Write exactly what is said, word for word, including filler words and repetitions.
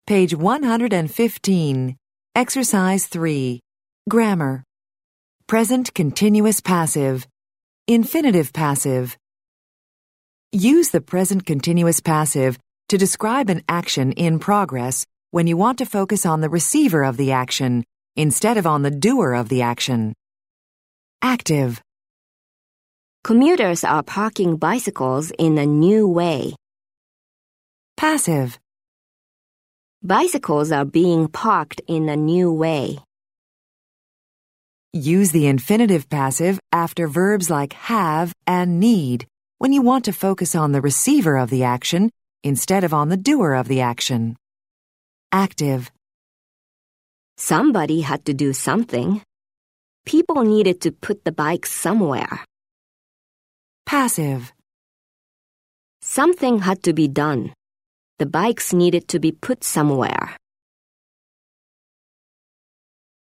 Page one hundred fifteen. Exercise three. Grammar. Present continuous passive. Infinitive passive. Use the present continuous passive to describe an action in progress when you want to focus on the receiver of the action instead of on the doer of the action. Active. Commuters are parking bicycles in a new way. Passive. Bicycles are being parked in a new way. Use the infinitive passive after verbs like have and need when you want to focus on the receiver of the action instead of on the doer of the action. Active. Somebody had to do something. People needed to put the bikes somewhere. Passive. Something had to be done. The bikes needed to be put somewhere.